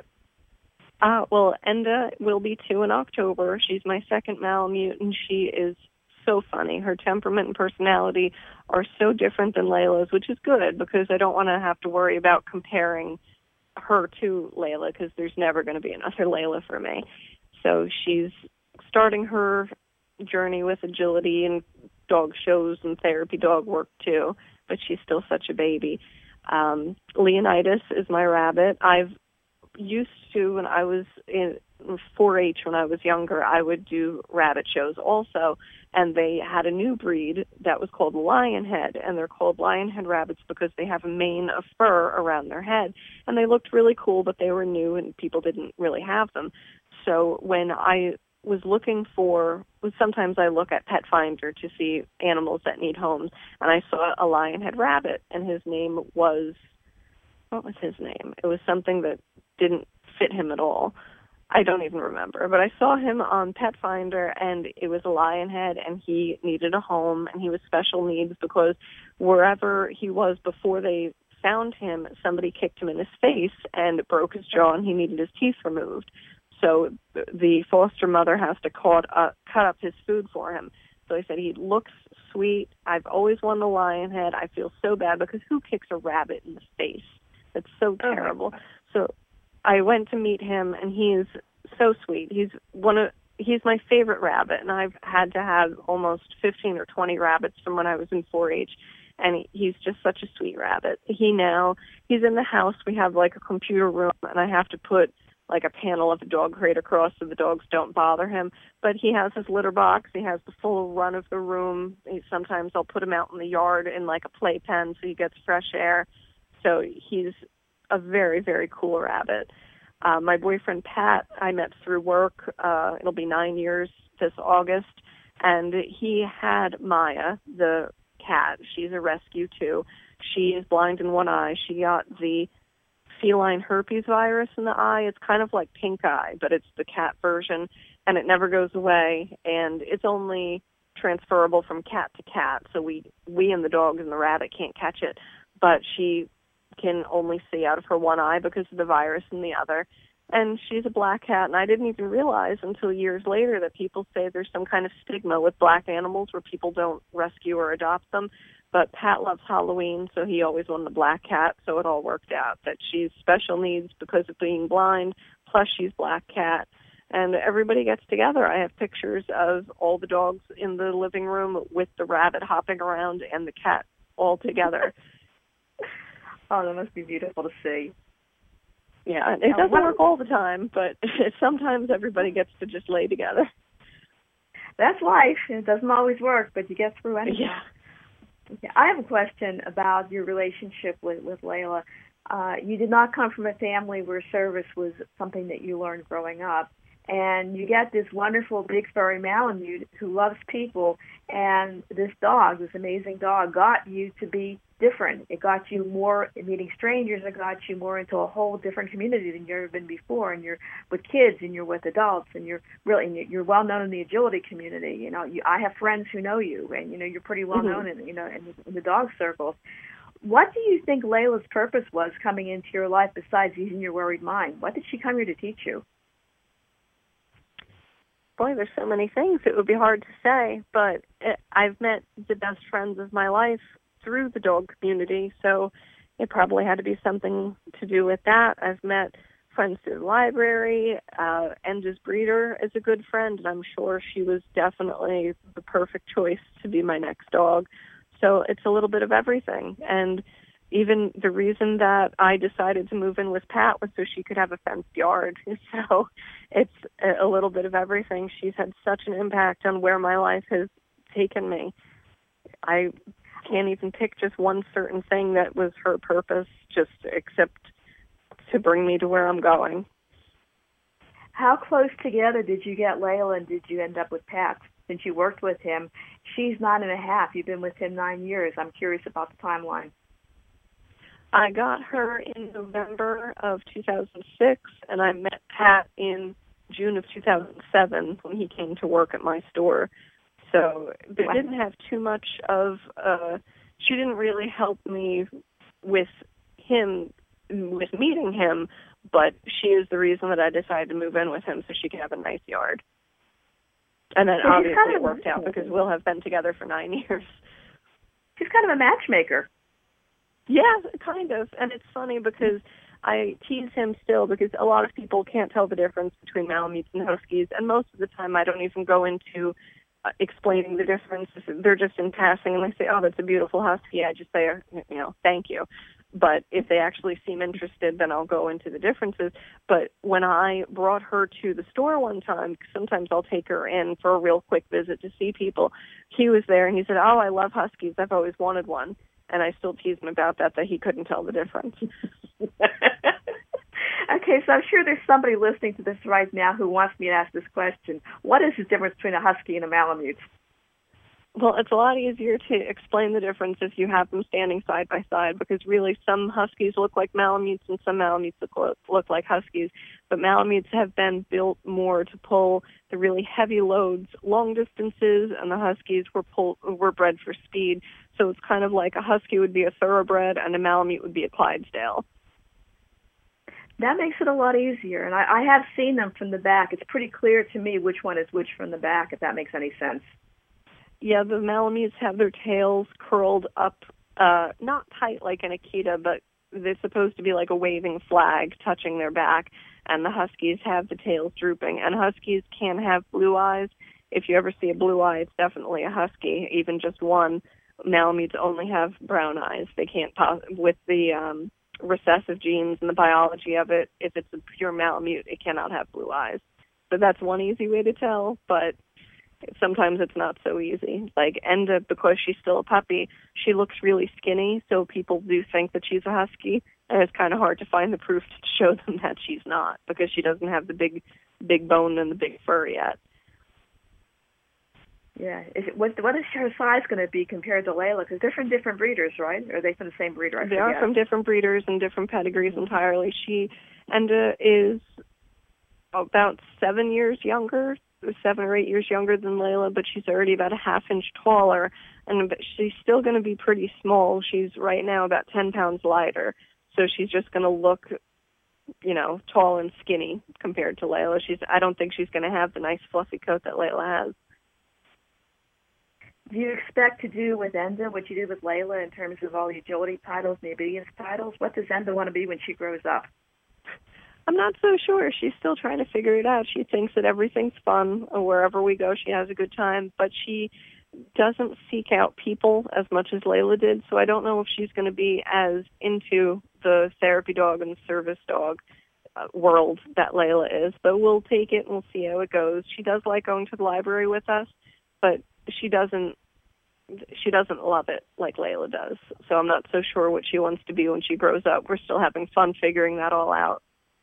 Uh, well, Enda will be two in October. She's my second Malamute, and she is so funny. Her temperament and personality are so different than Layla's, which is good because I don't want to have to worry about comparing her to Layla because there's never going to be another Layla for me. So she's starting her journey with agility and dog shows and therapy dog work too, but she's still such a baby. Um, Leonidas is my rabbit. I've used to, when I was in four H when I was younger, I would do rabbit shows also, and they had a new breed that was called Lionhead, and they're called Lionhead rabbits because they have a mane of fur around their head, and they looked really cool, but they were new and people didn't really have them. So when I was looking for, sometimes I look at Pet Finder to see animals that need homes, and I saw a Lionhead rabbit, and his name was, what was his name? It was something that didn't fit him at all. I don't even remember, but I saw him on Pet Finder, and it was a Lionhead, and he needed a home, and he was special needs because wherever he was before they found him, somebody kicked him in his face and broke his jaw, and he needed his teeth removed. So the foster mother has to cut, uh, cut up his food for him. So I said, he looks sweet. I've always wanted a Lionhead. I feel so bad because who kicks a rabbit in the face? It's so terrible. Oh, so I went to meet him, and he is so sweet. He's one of he's my favorite rabbit, and I've had to have almost fifteen or twenty rabbits from when I was in four H, and he, he's just such a sweet rabbit. He now, he's in the house. We have like a computer room, and I have to put like a panel of the dog crate across so the dogs don't bother him. But he has his litter box. He has the full run of the room. He, sometimes I'll put him out in the yard in like a playpen so he gets fresh air. So he's a very, very cool rabbit. Uh, my boyfriend, Pat, I met through work. Uh, it'll be nine years this August. And he had Maya, the cat. She's a rescue, too. She is blind in one eye. She got the feline herpes virus in the eye. It's kind of like pink eye, but it's the cat version, and it never goes away. And it's only transferable from cat to cat, so we, we and the dog and the rabbit can't catch it. But she can only see out of her one eye because of the virus in the other. And she's a black cat, and I didn't even realize until years later that people say there's some kind of stigma with black animals where people don't rescue or adopt them. But Pat loves Halloween, so he always wanted a black cat, so it all worked out that she's special needs because of being blind, plus she's black cat. And everybody gets together. I have pictures of all the dogs in the living room with the rabbit hopping around and the cat all together. Oh, that must be beautiful to see. Yeah, it doesn't work all the time, but sometimes everybody gets to just lay together. That's life. It doesn't always work, but you get through anything. Yeah. Yeah, I have a question about your relationship with, with Layla. Uh, you did not come from a family where service was something that you learned growing up. And you get this wonderful big furry Malamute who loves people, and this dog, this amazing dog, got you to be different. It got you more meeting strangers. It got you more into a whole different community than you've ever been before. And you're with kids, and you're with adults, and you're really and you're well known in the agility community. You know, you, I have friends who know you, and you know you're pretty well known mm-hmm. in you know in, in the dog circles. What do you think Layla's purpose was coming into your life besides using your worried mind? What did she come here to teach you? Boy, there's so many things. It would be hard to say, but it, I've met the best friends of my life through the dog community, so it probably had to be something to do with that. I've met friends through the library. Uh, Enda's breeder is a good friend, and I'm sure she was definitely the perfect choice to be my next dog. So it's a little bit of everything, and even the reason that I decided to move in with Pat was so she could have a fenced yard. So it's a little bit of everything. She's had such an impact on where my life has taken me. I can't even pick just one certain thing that was her purpose, just except to bring me to where I'm going. How close together did you get Layla, and did you end up with Pat? Since you worked with him, she's nine and a half. You've been with him nine years. I'm curious about the timeline. I got her in November of two thousand six, and I met Pat in June of two thousand seven when he came to work at my store. So it didn't have too much of, uh, she didn't really help me with him, with meeting him, but she is the reason that I decided to move in with him so she could have a nice yard. And then So she's obviously kind it of a worked out because we'll have been together for nine years. she's kind of a matchmaker. Yeah, kind of. And it's funny because I tease him still because a lot of people can't tell the difference between Malamutes and Huskies, and most of the time I don't even go into uh, explaining the difference. They're just in passing, and they say, oh, that's a beautiful Husky. I just say, you know, thank you. But if they actually seem interested, then I'll go into the differences. But when I brought her to the store one time, sometimes I'll take her in for a real quick visit to see people, he was there, and he said, oh, I love Huskies. I've always wanted one. And I still tease him about that, that he couldn't tell the difference. Okay, so I'm sure there's somebody listening to this right now who wants me to ask this question. What is the difference between a Husky and a Malamute? Well, it's a lot easier to explain the difference if you have them standing side by side, because really some Huskies look like Malamutes and some Malamutes look, look like Huskies. But Malamutes have been built more to pull the really heavy loads long distances, and the Huskies were pull, were bred for speed. So it's kind of like a Husky would be a thoroughbred and a Malamute would be a Clydesdale. That makes it a lot easier, and I, I have seen them from the back. It's pretty clear to me which one is which from the back, if that makes any sense. Yeah, the Malamutes have their tails curled up, uh, not tight like an Akita, but they're supposed to be like a waving flag touching their back, and the Huskies have the tails drooping. And Huskies can have blue eyes. If you ever see a blue eye, it's definitely a Husky, even just one. Malamutes only have brown eyes. They can't, pos- with the um, recessive genes and the biology of it, if it's a pure Malamute, it cannot have blue eyes. So that's one easy way to tell, but sometimes it's not so easy. Like Enda, because she's still a puppy, she looks really skinny, so people do think that she's a Husky, and it's kind of hard to find the proof to show them that she's not, because she doesn't have the big, big bone and the big fur yet. Yeah. Is it, what, what is her size going to be compared to Layla? Because they're from different breeders, right? Or are they from the same breeder? I they forget. are from different breeders and different pedigrees entirely. She, Enda is about seven years younger, seven or eight years younger than Layla, but she's already about a half inch taller, and she's still going to be pretty small. She's right now about ten pounds lighter, so she's just going to look, you know, tall and skinny compared to Layla. She's, I don't think she's going to have the nice fluffy coat that Layla has. Do you expect to do with Enda what you did with Layla in terms of all the agility titles and the obedience titles? What does Enda want to be when she grows up? I'm not so sure. She's still trying to figure it out. She thinks that everything's fun. Wherever we go, she has a good time. But she doesn't seek out people as much as Layla did, so I don't know if she's going to be as into the therapy dog and service dog uh, world that Layla is. But we'll take it and we'll see how it goes. She does like going to the library with us, but she doesn't she doesn't love it like Layla does. So I'm not so sure what she wants to be when she grows up. We're still having fun figuring that all out.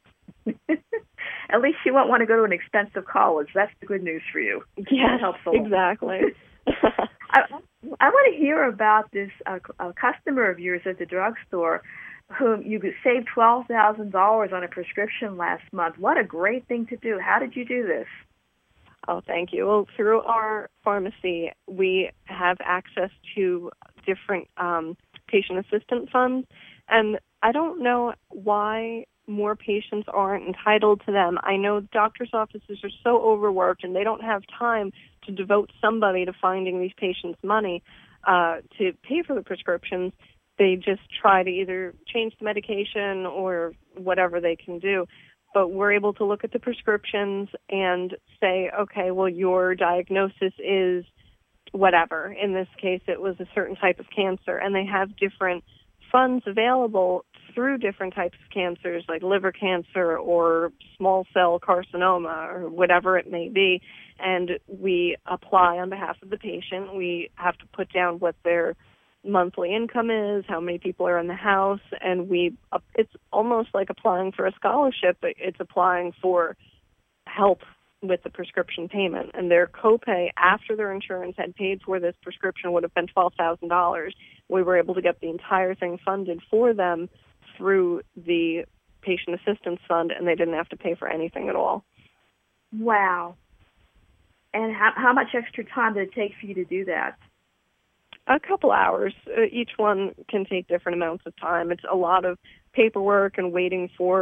At least she won't want to go to an expensive college. That's the good news for you. Yeah, that helps a lot. Exactly. I, I want to hear about this uh, a customer of yours at the drugstore whom you saved twelve thousand dollars on a prescription last month. What a great thing to do. How did you do this? Oh, thank you. Well, through our pharmacy, we have access to different um, patient assistance funds, and I don't know why more patients aren't entitled to them. I know doctors' offices are so overworked, and they don't have time to devote somebody to finding these patients money uh, to pay for the prescriptions. They just try to either change the medication or whatever they can do. But we're able to look at the prescriptions and say, okay, well, your diagnosis is whatever. In this case, it was a certain type of cancer, and they have different funds available through different types of cancers, like liver cancer or small cell carcinoma or whatever it may be. And we apply on behalf of the patient. We have to put down what their monthly income is, how many people are in the house, and we it's almost like applying for a scholarship, but it's applying for help with the prescription payment. And their copay after their insurance had paid for this prescription would have been twelve thousand dollars. We were able to get the entire thing funded for them through the patient assistance fund, and they didn't have to pay for anything at all. Wow. And how, how much extra time did it take for you to do that? A couple hours. Uh, each one can take different amounts of time. It's a lot of paperwork and waiting for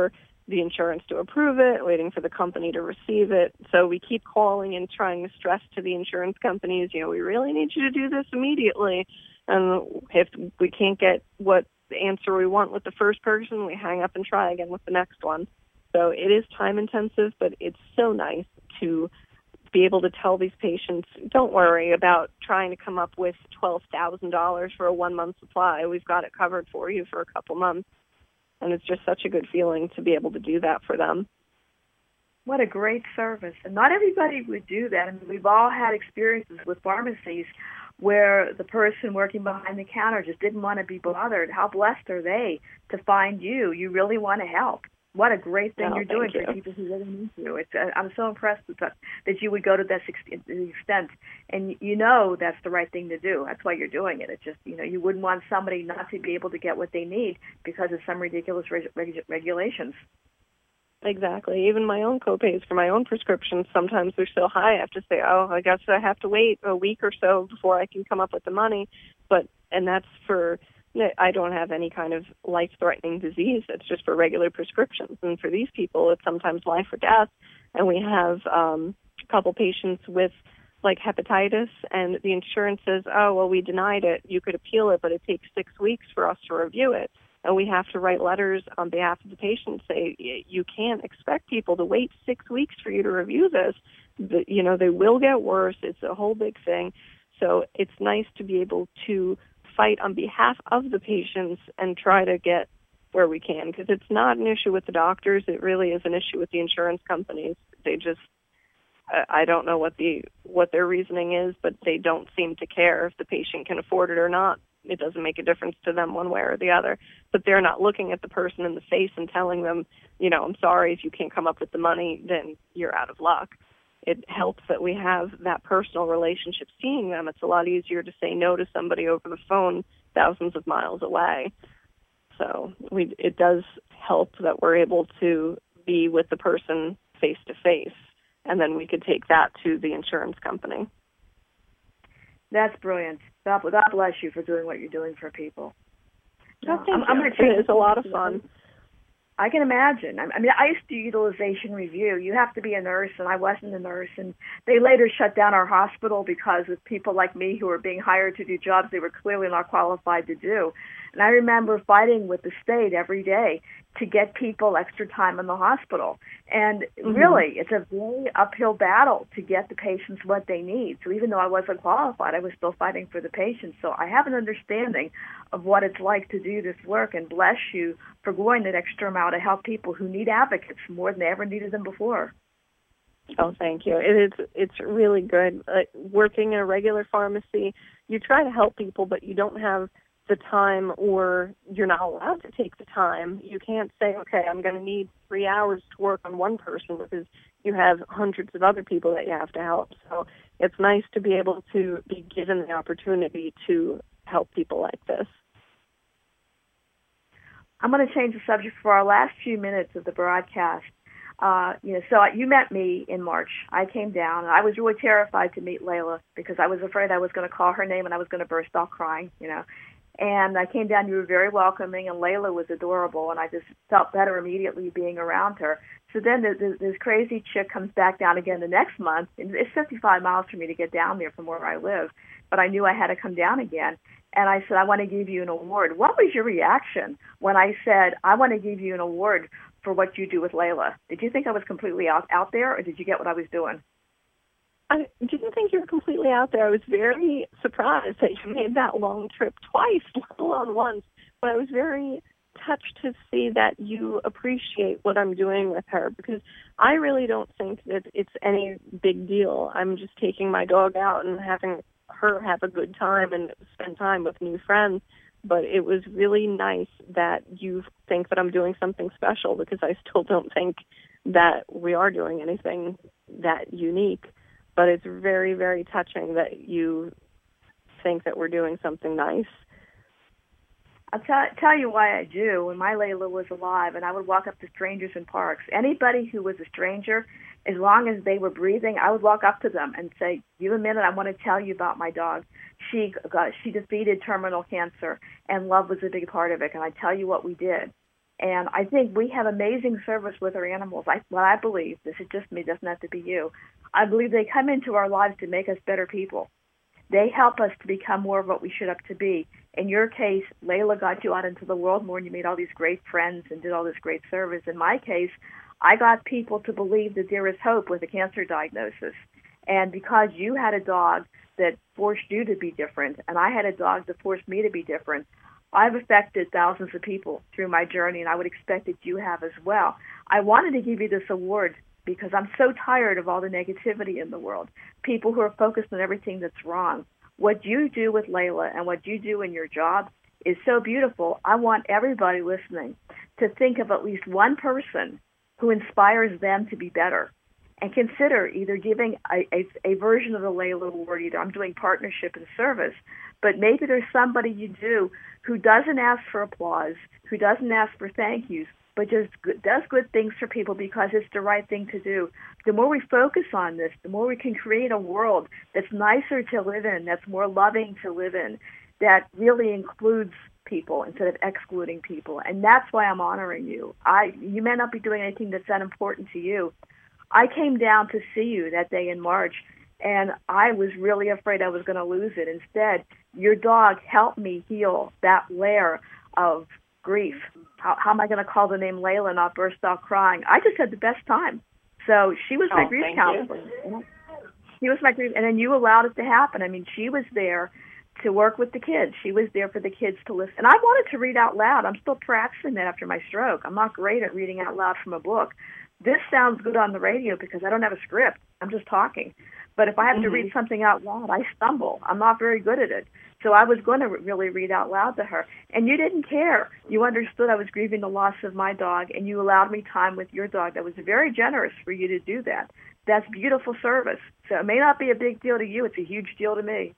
the insurance to approve it, waiting for the company to receive it. So we keep calling and trying to stress to the insurance companies, you know, we really need you to do this immediately. And if we can't get what the answer we want with the first person, we hang up and try again with the next one. So it is time intensive, but it's so nice to be able to tell these patients, don't worry about trying to come up with twelve thousand dollars for a one-month supply. We've got it covered for you for a couple months. And it's just such a good feeling to be able to do that for them. What a great service. And not everybody would do that. I mean, we've all had experiences with pharmacies where the person working behind the counter just didn't want to be bothered. How blessed are they to find you? You really want to help. What a great thing oh, you're doing you. for people who really need you. It's, uh, I'm so impressed with that, that you would go to that extent. And you know that's the right thing to do. That's why you're doing it. It's just, you know, you wouldn't want somebody not to be able to get what they need because of some ridiculous reg- reg- regulations. Exactly. Even my own copays for my own prescriptions, sometimes they're so high I have to say, oh, I guess I have to wait a week or so before I can come up with the money. But and that's for, I don't have any kind of life-threatening disease. It's just for regular prescriptions. And for these people, it's sometimes life or death. And we have um, a couple patients with like hepatitis, and the insurance says, oh, well, we denied it. You could appeal it, but it takes six weeks for us to review it. And we have to write letters on behalf of the patient, say, you can't expect people to wait six weeks for you to review this. The, you know, they will get worse. It's a whole big thing. So it's nice to be able to fight on behalf of the patients and try to get where we can, because it's not an issue with the doctors. It really is an issue with the insurance companies. They just, I don't know what the what their reasoning is, but they don't seem to care if the patient can afford it or not. It doesn't make a difference to them one way or the other. But they're not looking at the person in the face and telling them, you know, I'm sorry, if you can't come up with the money, then you're out of luck. It helps that we have that personal relationship seeing them. It's a lot easier to say no to somebody over the phone thousands of miles away. So we, it does help that we're able to be with the person face to face, and then we could take that to the insurance company. That's brilliant. God, God bless you for doing what you're doing for people. Oh, thank I'm, you. I'm going to change. It's a lot of fun. I can imagine. I mean, I used to do utilization review. You have to be a nurse, and I wasn't a nurse. And they later shut down our hospital because of people like me who were being hired to do jobs they were clearly not qualified to do. And I remember fighting with the state every day to get people extra time in the hospital. And mm-hmm. really, it's a very uphill battle to get the patients what they need. So even though I wasn't qualified, I was still fighting for the patients. So I have an understanding of what it's like to do this work, and bless you for going that extra amount to help people who need advocates more than they ever needed them before. Oh, thank you. It is, it's really good. Uh, working in a regular pharmacy, you try to help people, but you don't have the time, or you're not allowed to take the time. You can't say, okay, I'm going to need three hours to work on one person because you have hundreds of other people that you have to help. So it's nice to be able to be given the opportunity to help people like this. I'm going to change the subject for our last few minutes of the broadcast. Uh, you know, so you met me in March. I came down, and I was really terrified to meet Layla because I was afraid I was going to call her name and I was going to burst out crying, you know. And I came down, you were very welcoming, and Layla was adorable, and I just felt better immediately being around her. So then this, this crazy chick comes back down again the next month. And it's fifty-five miles for me to get down there from where I live, but I knew I had to come down again. And I said, I want to give you an award. What was your reaction when I said, I want to give you an award for what you do with Layla? Did you think I was completely out, out there, or did you get what I was doing? I didn't think you were completely out there. I was very surprised that you made that long trip twice, let alone once. But I was very touched to see that you appreciate what I'm doing with her, because I really don't think that it's any big deal. I'm just taking my dog out and having her have a good time and spend time with new friends. But it was really nice that you think that I'm doing something special, because I still don't think that we are doing anything that unique. But it's very, very touching that you think that we're doing something nice. I'll tell, tell you why I do. When my Layla was alive, and I would walk up to strangers in parks, anybody who was a stranger, as long as they were breathing, I would walk up to them and say, "You a minute, I want to tell you about my dog. She got, she defeated terminal cancer, and love was a big part of it. Can I tell you what we did?" And I think we have amazing service with our animals. I, what I believe, this is just me, doesn't have to be you, I believe they come into our lives to make us better people. They help us to become more of what we should up to be. In your case, Layla got you out into the world more and you made all these great friends and did all this great service. In my case, I got people to believe that there is hope with a cancer diagnosis. And because you had a dog that forced you to be different, and I had a dog that forced me to be different, I've affected thousands of people through my journey, and I would expect that you have as well. I wanted to give you this award because I'm so tired of all the negativity in the world, people who are focused on everything that's wrong. What you do with Layla and what you do in your job is so beautiful. I want everybody listening to think of at least one person who inspires them to be better, and consider either giving a, a, a version of the Layla Award. Either I'm doing partnership and service, but maybe there's somebody you do who doesn't ask for applause, who doesn't ask for thank yous, but just good, does good things for people because it's the right thing to do. The more we focus on this, the more we can create a world that's nicer to live in, that's more loving to live in, that really includes people instead of excluding people. And that's why I'm honoring you. I you may not be doing anything that's that important to you. I came down to see you that day in March, and I was really afraid I was going to lose it. Instead, your dog helped me heal that layer of grief. How, how am I going to call the name Layla and not burst out crying? I just had the best time. So she was my oh, grief thank counselor. You. She was my grief, and then you allowed it to happen. I mean, she was there to work with the kids. She was there for the kids to listen. And I wanted to read out loud. I'm still practicing that after my stroke. I'm not great at reading out loud from a book. This sounds good on the radio because I don't have a script. I'm just talking. But if I have mm-hmm. to read something out loud, I stumble. I'm not very good at it. So I was going to really read out loud to her. And you didn't care. You understood I was grieving the loss of my dog, and you allowed me time with your dog. That was very generous for you to do that. That's beautiful service. So it may not be a big deal to you. It's a huge deal to me.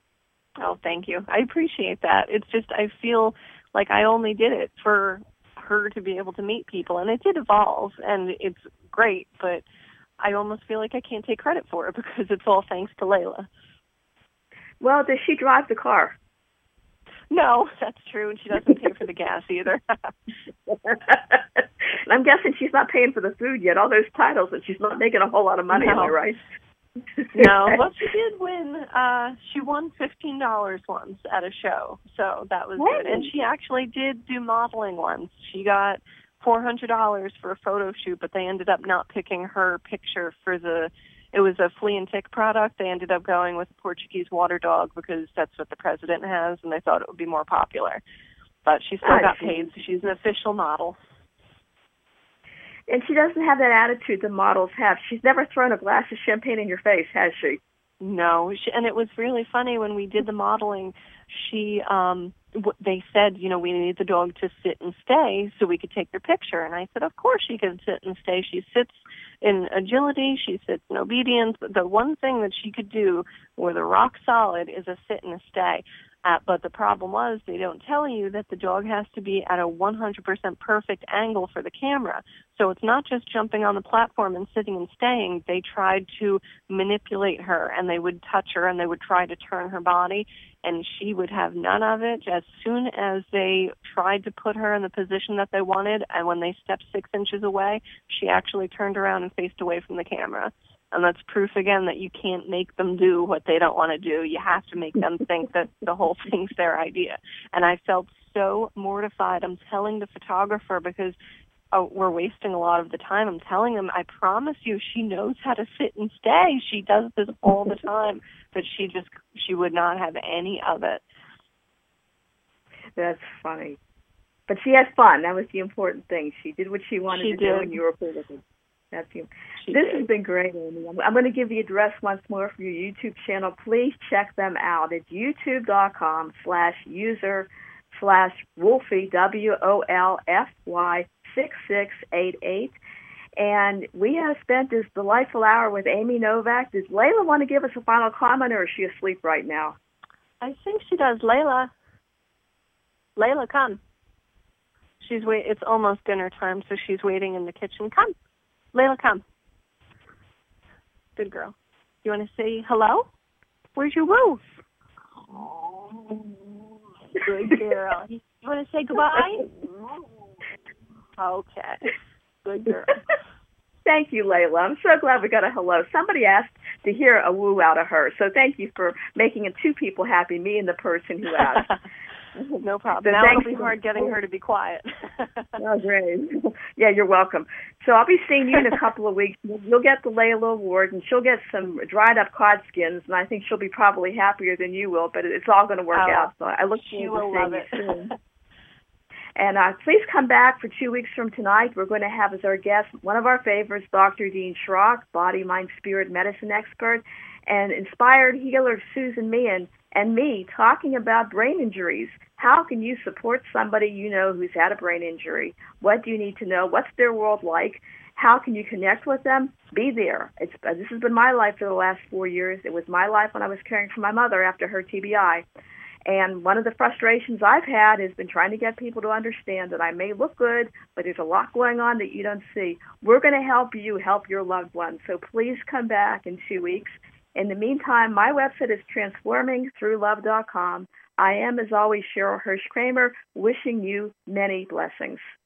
Oh, thank you. I appreciate that. It's just I feel like I only did it for her to be able to meet people, and it did evolve, and it's great, but I almost feel like I can't take credit for it because it's all thanks to Layla. Well, does she drive the car? No, that's true, and she doesn't pay for the gas either. I'm guessing she's not paying for the food yet. All those titles, and she's not making a whole lot of money, no. am I right? No, well, she did win. Uh, she won fifteen dollars once at a show, so that was hey. good. And she actually did do modeling once. She got four hundred dollars for a photo shoot, but they ended up not picking her picture for the, it was a flea and tick product. They ended up going with a Portuguese water dog because that's what the president has, and they thought it would be more popular. But she still got paid, so she's an official model. And she doesn't have that attitude that models have. She's never thrown a glass of champagne in your face, has she? No, she, and it was really funny when we did the modeling. She, um, w- they said, you know, we need the dog to sit and stay so we could take your picture. And I said, of course she can sit and stay. She sits in agility. She sits in obedience. But the one thing that she could do with a rock solid is a sit and a stay. Uh, but the problem was they don't tell you that the dog has to be at a one hundred percent perfect angle for the camera. So it's not just jumping on the platform and sitting and staying. They tried to manipulate her, and they would touch her, and they would try to turn her body, and she would have none of it. As soon as they tried to put her in the position that they wanted, and when they stepped six inches away, she actually turned around and faced away from the camera. And that's proof, again, that you can't make them do what they don't want to do. You have to make them think that the whole thing's their idea. And I felt so mortified. I'm telling the photographer because oh, we're wasting a lot of the time. I'm telling them, I promise you, she knows how to sit and stay. She does this all the time. But she just, she would not have any of it. That's funny. But she had fun. That was the important thing. She did what she wanted she to did. do, and you were cool with it. That's you. She this did. has been great, Amy. I'm, I'm going to give the address once more for your YouTube channel. Please check them out. It's youtube.com slash user slash Wolfie, W O L F Y six six eight eight. And we have spent this delightful hour with Amy Novak. Does Layla want to give us a final comment, or is she asleep right now? I think she does. Layla. Layla, come. She's wait. It's almost dinner time, so she's waiting in the kitchen. Come. Layla, come. Good girl. You want to say hello? Where's your woo? Oh, good girl. You want to say goodbye? Okay. Good girl. Thank you, Layla. I'm so glad we got a hello. Somebody asked to hear a woo out of her, so thank you for making it two people happy, me and the person who asked. No problem. So now it'll thanks be for- hard getting her to be quiet. Oh, great. Yeah, you're welcome. So I'll be seeing you in a couple of weeks. You'll get the Layla Award, and she'll get some dried-up cod skins, and I think she'll be probably happier than you will, but it's all going to work Oh, out. So I look she forward will to love seeing it. you soon. And uh, please come back for two weeks from tonight. We're going to have as our guest one of our favorites, Doctor Dean Schrock, body, mind, spirit medicine expert, and inspired healer Susan Meehan, and me talking about brain injuries. How can you support somebody you know who's had a brain injury? What do you need to know? What's their world like? How can you connect with them? Be there. It's, uh, this has been my life for the last four years. It was my life when I was caring for my mother after her T B I. And one of the frustrations I've had has been trying to get people to understand that I may look good, but there's a lot going on that you don't see. We're going to help you help your loved ones. So please come back in two weeks. In the meantime, my website is transforming through love dot com. I am, as always, Cheryl Hirsch Kramer, wishing you many blessings.